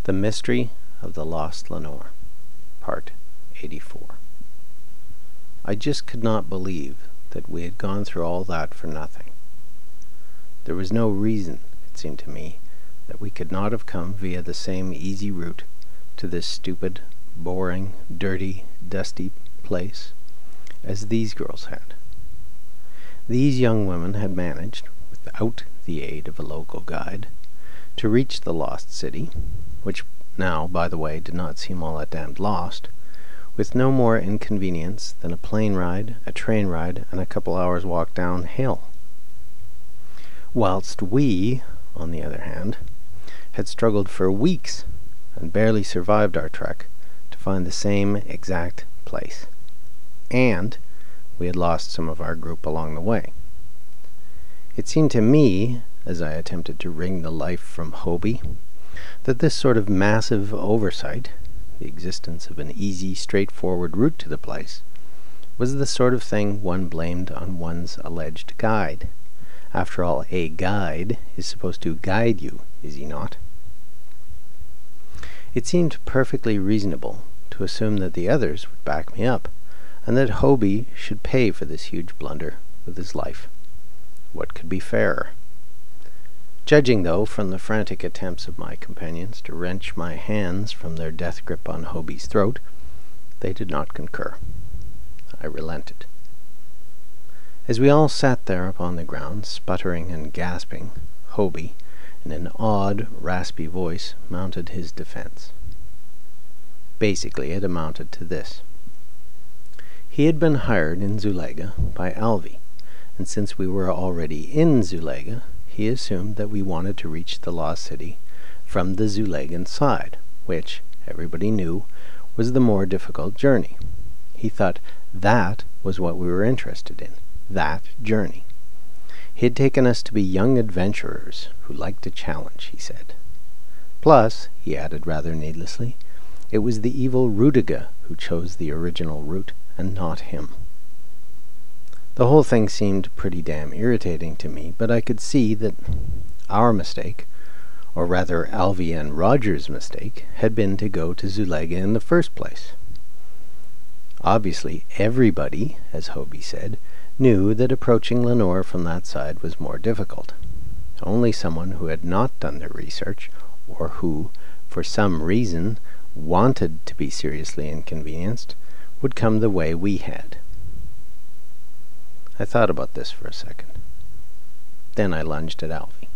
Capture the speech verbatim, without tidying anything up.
The Mystery of the Lost Lenore, Part eighty-four. I just could not believe that we had gone through all that for nothing. There was no reason, it seemed to me, that we could not have come via the same easy route to this stupid, boring, dirty, dusty place as these girls had. These young women had managed, without the aid of a local guide, to reach the lost city, which now, by the way, did not seem all that damned lost, with no more inconvenience than a plane ride, a train ride, and a couple hours' walk downhill. Whilst we, on the other hand, had struggled for weeks and barely survived our trek to find the same exact place. And we had lost some of our group along the way. It seemed to me, as I attempted to wring the life from Hobie, that this sort of massive oversight, the existence of an easy, straightforward route to the place, was the sort of thing one blamed on one's alleged guide. After all, a guide is supposed to guide you, is he not? It seemed perfectly reasonable to assume that the others would back me up, and that Hobie should pay for this huge blunder with his life. What could be fairer? Judging, though, from the frantic attempts of my companions to wrench my hands from their death grip on Hobie's throat, they did not concur. I relented. As we all sat there upon the ground, sputtering and gasping, Hobie, in an odd, raspy voice, mounted his defense. Basically, it amounted to this. He had been hired in Zulega by Alvi, and since we were already in Zulega, he assumed that we wanted to reach the lost city from the Zulegan side, which, everybody knew, was the more difficult journey. He thought that was what we were interested in, that journey. He had taken us to be young adventurers who liked a challenge, he said. Plus, he added rather needlessly, it was the evil Rudiga who chose the original route, and not him. The whole thing seemed pretty damn irritating to me, but I could see that our mistake, or rather Alvi and Roger's mistake, had been to go to Zulega in the first place. Obviously, everybody, as Hobie said, knew that approaching Lenore from that side was more difficult. Only someone who had not done their research, or who, for some reason, wanted to be seriously inconvenienced, would come the way we had. I thought about this for a second. Then I lunged at Alvi.